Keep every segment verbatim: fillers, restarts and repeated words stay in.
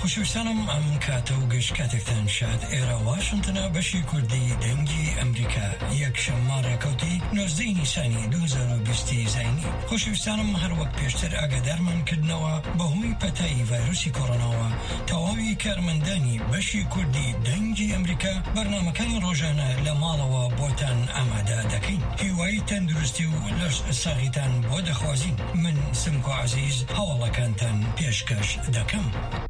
خوشویستانم ئەم کاتە و گەشت کاتێکتان شاد. ئێرە واشنتنە بەشی کوردی دەنگی ئەمریکا یەکشەممە ڕێکەوتی نۆزدەی نیسانی دوو هەزار و بیست زاینی. خوشویستانم هەر وەک پێشتر ئاگادارمان کردنەوە بەهۆی پەتایی ڤایرۆسی کۆڕۆناوە تەواوی کارمەندانی بەشی کوردی دەنگی ئەمریکا بەرنامەکانی ڕۆژانە لە ماڵەوە بۆتان ئامادە دەکەین. هیوای تەندروستی و لەش ساغیتان بۆ دەخوازین. من سمکۆ عەزیز هەواڵەکانتان پێشکەش دەکەم.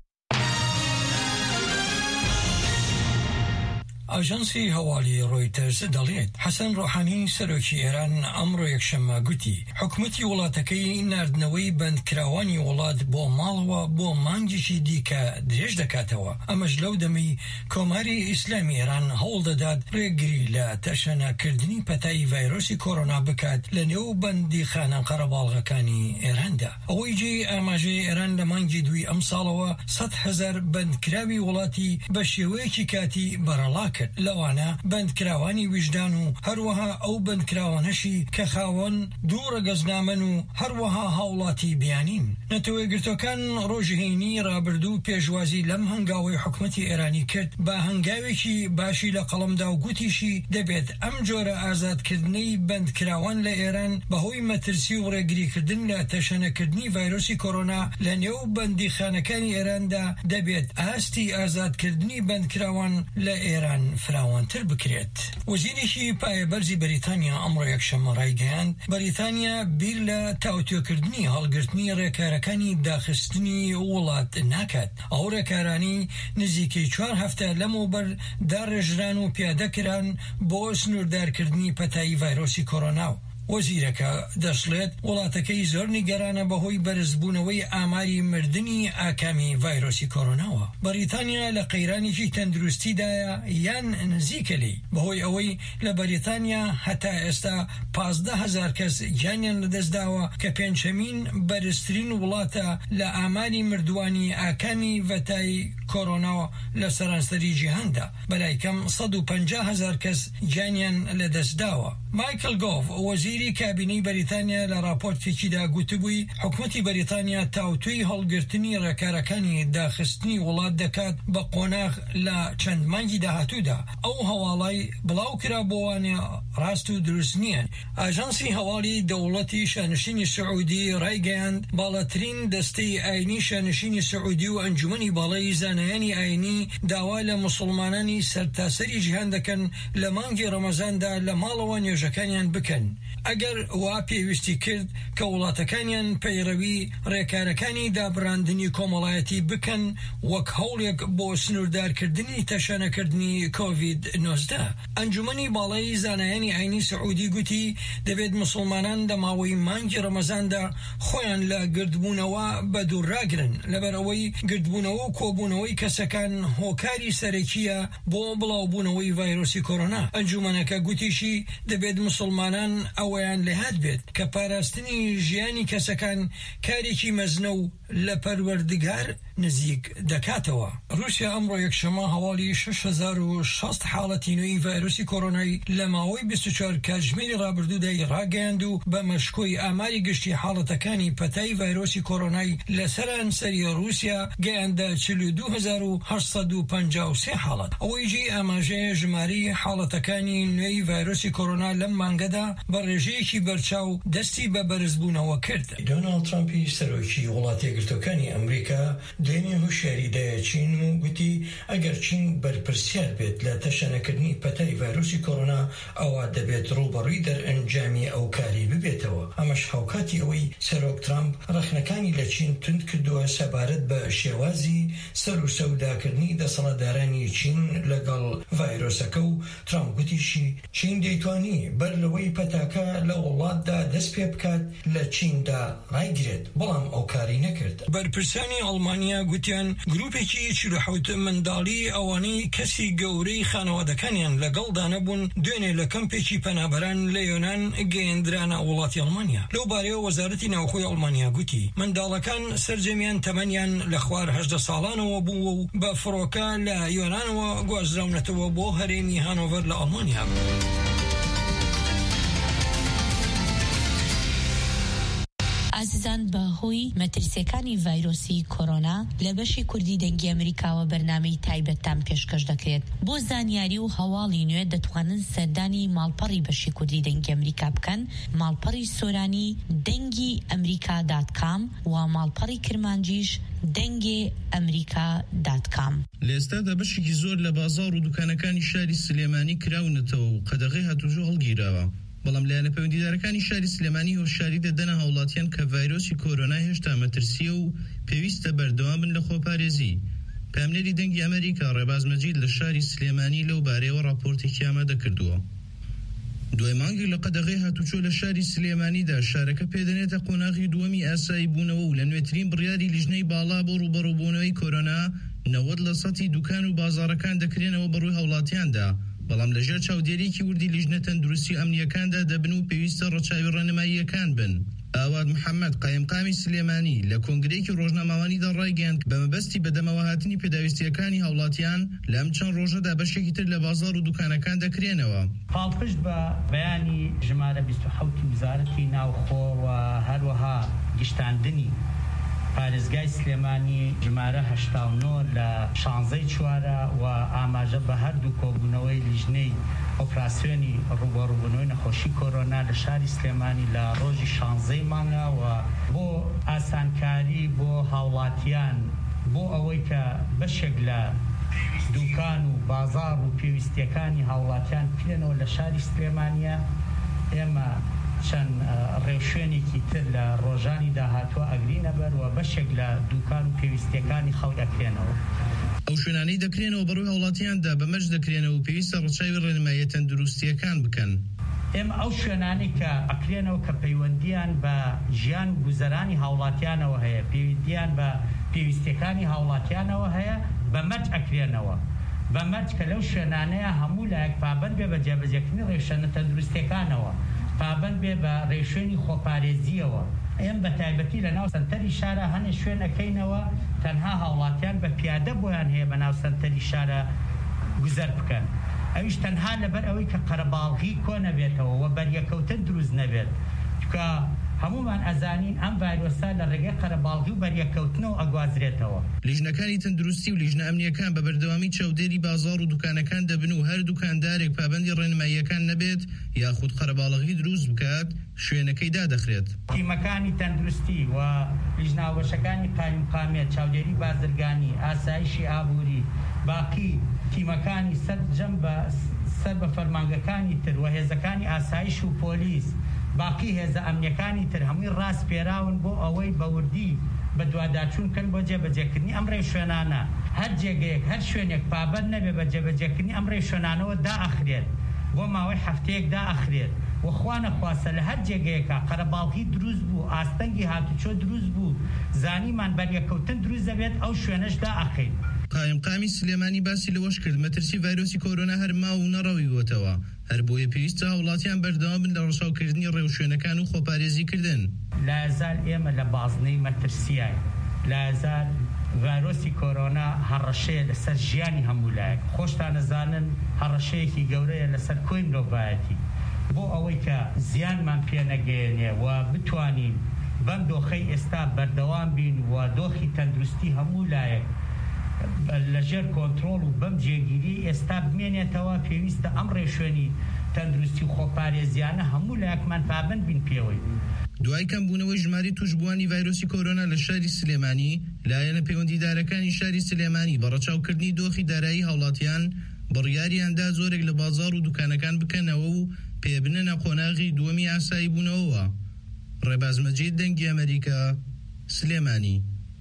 ئاژانسی هەواڵی ڕۆیتەرز دەڵێت حەسەن ڕۆحانی سەرۆکی ئێران ئەمڕۆ یەکشەممە گوتی حکومەتی وڵاتەکەی ناردنەوەی بەندکراوانی وڵات بۆ ماڵەوە بۆ مانگێکی دیکە درێژ دەکاتەوە. ئەمەش لەو دەمەی کۆماری ئیسلامی ئێران هەوڵ دەدات ڕێگری لە تەشەنەکردنی پەتایی ڤایرۆسی کۆڕۆنا بکات لە نێو بەندی خانە قەرەباڵغەکانی ئێراندا. ئەوەی جێ ئاماژەی ئێران لە مانگی دوی ئەم ساڵەوە سەد هەزار بەندکراوی وڵاتی بە شێوەیەکی کاتی بەرەڵا کرد. لەوانە بەندکراوانی ویژدان و هەروەها ئەو بەندکراوانەشی کە خاوەن دوو ڕەگەزنامەن و هەروەها هاوڵاتی بیانین. نەتەوەی گرتوەکان ڕۆژهێنی ڕابردوو پێشوازی لەم هەنگاوی حکومەتی ئێرانی کرد بە هەنگاوێکی باشی لە قەڵەمدا و گوتیشی دەبێت ئەم جۆرە ئازادکردنەی بەندکراوان لە ئێران بەهۆی مەترسی و ڕێگریکردن لە تەشەنەکردنی ڤایرۆسی کۆڕۆنا لە نێو بەندیخانەکانی ئێراندا دەبێت ئاستی ئازادکردنی بەندکراوان لە ئێران فراوانتر بکرێت. وەزیرێکی پایەبەرزی بەریتانیا ئەمڕۆ یەکشەممە ڕایگەیاند بەریتانیا بیر لە تاوتوێکردنی هەڵگرتنی ڕێکارەکانی داخستنی وڵات ناکات. ئەو ڕێکارانی نزیکەی چوار هەفتە لەمەوبەر داڕێژران و پیادەکران بۆ سنووردارکردنی پەتایی ڤایرۆسی کۆڕۆنا. وەزیرەکە دەشڵێت وڵاتەکەی زۆر نیگەرانە بەهۆی بەرزبوونەوەی ئاماری مردنی ئاکامی ڤایرۆسی کۆڕۆناوە. بەریتانیا لە قەیرانێکی تەندروستیدایە یان نزیکە لی بەهۆی ئەوەی لە بەریتانیا هەتا ئێستا پازدە هەزار کەس گیانیان لەدەستداوە کە پێنجەمین بەرزترین وڵاتە لە ئاماری مردوانی ئاکامی ڤەتای کۆڕۆناوە لە سەرانسەری جیهاندا. بەلایکەم سەد و پەنجا هەزار کەس گیانیان لەدەستداوە. مایکل گۆڤ وەزیری کابینەی بەریتانیا لە راپۆرتێکیدا گوتبووی حکومەتی بەریتانیا تاوتوی هەڵگرتنی ڕێکارەکانی داخستنی وڵات دەکات بە قۆناغ لە چەند مانگی داهاتوودا. ئەو هەواڵای بڵاو کرا بۆوانێ ڕاست و دروست نییە. ئاژانسی هەواڵی دەوڵەتی شانشینی سعودی ڕایگەیاند باڵاترین دەستەی ئاینی شانشینی سعودی و ئەنجومەنی باڵای زانایانی ئاینی داوا لە موسڵمانانی سەرتاسەری جیهان دەکەن لە مانگی ڕەمەزاندا لە ماڵەوە نوێژەکانیان بکەن. ئەگەر وا پێویستی کرد کە وڵاتەکانیان پەیڕەوی ڕێکارەکانی دابڕاندنی کۆمەڵایەتی بکەن وەک هەوڵێک بۆ سنووردارکردنی تەشەنەکردنی کۆڤید نۆزدە. ئەنجومەنی باڵای زانایانی ئاینی سعودی گوتی دەبێت موسڵمانان لە ماوەی مانگی ڕەمەزاندا خۆیان لە گردبوونەوە بەدوورڕاگرن لەبەرەوەی گردبوونەوە و کۆبوونەوەی کەسەکان هۆکاری سەرەکیە بۆ بڵاوبوونەوەی ڤایرۆسی کۆڕۆنا. ئەنجومەنەکە گوتیشی دەبێت موسڵمانان ئەوەیان لەهات بێت کە پاراستنی ژیانی کەسەکان کارێکی مەزنە و لە پەروەردگار نزیک دەکاتەوە. رووسیا ئەمڕۆ یەکشەممە هەواڵی شش هەزار و شەست حاڵەتی نوێی ڤایرۆسی کۆڕۆنای لە ماوەی بیست و چوار کاتژمێری ڕابردوودای ڕاگەیاند و بە مەشکۆی ئاماری گشتی حاڵەتەکانی پەتایی ڤایرۆسی کۆڕۆنای لە سەرانسەری رووسیا گەیاندە چل و دوو هەزار و هەشت سەد و پەنجا و سێ حاڵەت. ئەوەی جێ ئاماژەیە ژماری حاڵەتەکانی نوێی ڤایرۆسی کۆڕۆنا لەم مانگەدا بە ڕێژەیەکی بەرچاو دەستی بە بەرزبوونەوە کرد. دۆناڵد ترامپی سەرۆکی وڵاتی یەکگرتوەکانی ئەمریکا دوێنێ هۆشیاریدایە چین و گوتی ئەگەر چین بەرپرسیار بێت لە تەشەنەکردنی پەتای ڤایرۆسی کۆڕۆنا ئەوە دەبێت ڕوبەڕووی دەرئەنجامی ئەو کاری ببێتەوە. ئەمەش هاوکاتی ئەوەی سەرۆک ترامپ ڕەخنەکانی لە چین تند کردووە سەبارەت بە شێوازی سەر و سەوداکردنی دەسەڵاتدارانی چین لەگەڵ ڤایرۆسەکە و ترامپ گوتیشی چین دەیتوانی بەر لەوەی پەتاکە لە وڵاتدا دەست پێ بکات لە چیندا ڕایگرێت بەڵام ئەو کاری نەکرد. بەرپرسانی ئەڵمانیا گوتیان گروپێکی چل و حەوت منداڵی ئەوانەی کەسی گەورەی خانەوادەکانیان لەگەڵدا نەبوون دوێنێ لە کەمپێکی پەنابەران لە یۆنان گەیەندرانە وڵاتی ئەڵمانیا. لەو بارەیەوە وەزارەتی ناوخۆی ئەڵمانیا گوتی منداڵەکان سەرجەمیان تەمەنیان لە خوار هەژدە ساڵانەوە بوو و بە فڕۆکە لە یۆنانەوە گوازراونەتەوە بۆ هەرێمی هانۆڤەر لە ئەڵمانیا. عزیز هەڵبژاردن بەهۆی مەترسیەکانی ڤایرۆسی کۆرۆنا لە بەشی کوردی دەنگی ئەمریکاوە بەرنامەی تایبەتتان پێشکەش دەکرێت. بۆ زانیاری و هەواڵی نوێ دەتوانن سەردانی ماڵپەڕی بەشی کوردی دەنگی ئەمریکا بکەن، ماڵپەڕی سۆرانی دەنگی ئەمریکا دات کام و ماڵپەڕی کرمانجیش دەنگێ ئەمریکا دات کام. لێستادا بەشێکی زۆر لە بازاڕ و دوکانەکانی شاری سلێمانی کراونەتەوە و قەدەغەی هاتووژۆ هەڵگیراوە. بەڵام لایەنە پەیوەندیدارەکانی شاری سلێمانی هۆشیاری دەدەنە هاوڵاتیان کە ڤایرۆسی کۆرۆنا هێشتا مەترسیە و پێویستە بەردەوام بن لە خۆپارێزی. پامنێری دەنگی ئەمریکا ڕێباز مەجید لە شاری سلێمانی لەو بارەیەوە راپۆرتێکی ئامادە کردووە. دوای مانگی لە قەدەغەی هاتوچۆ لە شاری سلێمانیدا شارەکە پێدەنێتە قۆناغی دووەمی ئاسایی بوونەوە و لە نوێترین بڕیاری لیژنەی باڵا بۆ ڕوبەڕووبوونەوەی کۆرۆنا نەوەد لە سەتی دوکان و بازاڕەکان دەکرێنەوە بەڕووی هاوڵاتیاندا، بەڵام لەژێر چاودێریکی وردی لیژنە تەندروستی ئەمنیەکاندا دەبن و پێویستە ڕەچاوی ڕێنماییەکان بن. ئاواد محەممەد قایمقامی سلێمانی لە کۆنگرەیەکی ڕۆژنامەوانیدا ڕایگەیاند کە بەمەبەستی بەدەمەوە هاتنی پێداویستیەکانی هاوڵاتیان لە ئەم چەند ڕۆژەدا بەشێکی تر لە بازاڕ و دوکانەکان دەکرێنەوە. پاڵپشت بە بەیانی ژمارە بیست و حەوت وزارەتی ناوخۆ و هەروەها گشتاندنی پارێزگای سلێمانی ژمارە هەشتا و نۆ لە شانزەی چوارە و ئاماژە بە هەردوو کۆبوونەوەی لیژنەی ئۆپراسیۆنی ڕوبەڕووبوونەوەی نەخۆشی کۆرۆنا لە شاری سلێمانی لە ڕۆژی شانزەی مانگەوە بۆ ئاسانکاری بۆ هاوڵاتیان بۆ ئەوەی کە بەشێک لە دوکان و بازاڕ و پێویستیەکانی هاوڵاتیان بکرێنەوە لە شاری سلێمانیە. ئێمە چەند ڕێوشوێنێکی تر لە ڕۆژانی داهاتوە ئەگرینە بەرەوە بەشێک لە دوکان و پێویستیەکانی خەڵک ئەکرێنەوە. ئەو شوێنانەی دەکرێنەوە بەڕووی هاوڵاتیاندا بەمەرج دەکرێنەوە و پێویستە ڕەچاوی ڕێنماییە تەندروستیەکان بکەن. ئێمە ئەو شوێنانەی کە ئەکرێنەوە کە پەیوەندیان بە ژیان و گوزەرانی هاوڵاتیانەوە هەیە، پەیوەندیان بە پێویستیەکانی هاوڵاتیانەوە هەیە، بەمەرج ئەکرێنەوە. بەمەرج کە لەو شوێنانەیە هەموو لایەک پابەند بێ بە جێبەجێکردنی ڕێوشەنە تەندروستیەکانەوە، پابەند بێ بە ڕێوشوێنی خۆپارێزیەوە. ئێمە بە تایبەتی لە ناو سەنتەری شارە هەنێ شوێنەکەینەوە تەنها هاوڵاتیان بە پیادە بۆیان هەیە بە ناو سەنتەری شارە گوزەر بکەن. ئەویش تەنها لەبەر ئەوەی کە قەرەباڵغی کۆ نەبێتەوە و بەریەکەوتن دروست نەبێت، چکە هەمومان ئەزانین ئەم ڤایرۆسە لە ڕێگەی قەرەباڵغی و بەریەکەوتنەوە ئەگوازرێتەوە. لیژنەکانی تەندروستی و لیژنە ئەمنیەکان بە بەردەوامی چاودێری بازاڕ و دوکانەکان دەبن و هەر دوکاندارێک پابەندی ڕێنماییەکان نەبێت یاخود قەرەباڵغی دروست بکات شوێنەکەی دادەخرێت. تیمەکانی تەندروستی و لیژناوەشەکانی قایمقامێت، چاودێری بازرگانی، ئاسایشی ئابووری، باقی تیمەکانی سەرجەم بە سەر بە فەرمانگەکانی تر و هێزەکانی ئاسایش و پۆلیس، باقی هێزە ئەمنیەکانی تر هەمووی ڕاست پێراون بۆ ئەوەی بەوردی بە دوواداچوون کەن بۆ جێبەجێکردنی ئەم ڕێوشوێنانە. هەر جێگەیەک هەر شوێنێک پابەند نەبێ بە جێبەجێکردنی ئەم ڕێوشوێنانەوە دائەخرێت، بۆ ماوەی هەفتەیەک دائەخرێت و خوا نەخواسە لە هەر جێگەیەکە قەرەباڵغی دروست بوو، ئاستەنگی هاتوچۆ دروست بوو، زانیمان بەریەکەوتن دروست دەبێت، ئەو شوێنەش دائەخرێت. قایمقامی سلێمانی باسی لەوەش کرد مەترسی ڤایرۆسی کۆرۆنا هەر ماو و نەڕەویوەتەوە، هەر بۆیە پێویستە هاوڵاتیان بەردەوام بن لە ڕەچاوکردنی ڕێوشوێنەکان و خۆپارێزیکردن. لازال ئێمە لە بازنەی مەترسیای لازال ڤایرۆسی کۆرۆنا هەڕەشەیە لەسەر ژیانی هەموو لایەک. خۆشتان نەزانن هەڕەشەیەکی گەورەیە لەسەر کۆی مرۆڤایەتی. بۆ ئەوەی کە زیانمان پێ نەگەێنێ و بتوانین بەم دۆخەی ئێستا بەردەوام بین و دۆخی تەندروستی هەموو لایەک لەژێر کۆنترۆڵ و بەم جێگیری ئێستا بمێنێتەوە، پێویستە ئەم ڕێوشوێنی تەندروستی و خۆپارێزیانە هەموو لایەکمان پابەند بین پێوەی. دوای کەمبوونەوەی ژماری توشبووانی ڤایرۆسی کۆرۆنا لە شاری سلێمانی، لایەنە پەیوەندیدارەکانی شاری سلێمانی بە ڕەچاوکردنی دۆخی دارایی هاوڵاتیان بڕیاریاندا زۆرێک لە بازاڕ و دوکانەکان بکەنەوە و پێبنەنە قۆناغی دووەمی ئاسایی بوونەوەوە. ڕێباز مەجید دەنگی ئەمریکا سلێمانی.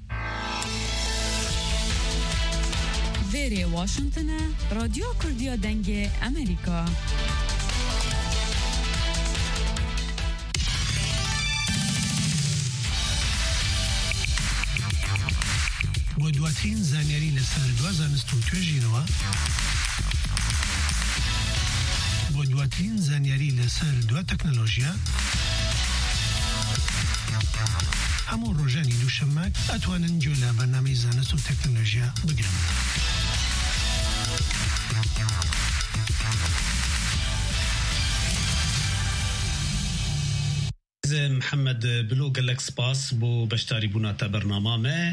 وێرێ واشنگتنە رادیۆ کوردیە دەنگێ ئەمریکا. بۆ دواترین زانیاری لەسەر دوا زانست و توێژینەوە، بۆ دواترین زانیاری لەسەر دوا تەکنۆلۆژیا، هەموو ڕۆژانی دووشەممە ئەتوانن گوێ لە بەرنامەی زانست و تەکنۆلۆژیا بگرن. محمد بلو قال لك سباس بو بشتاري بناتا برنامج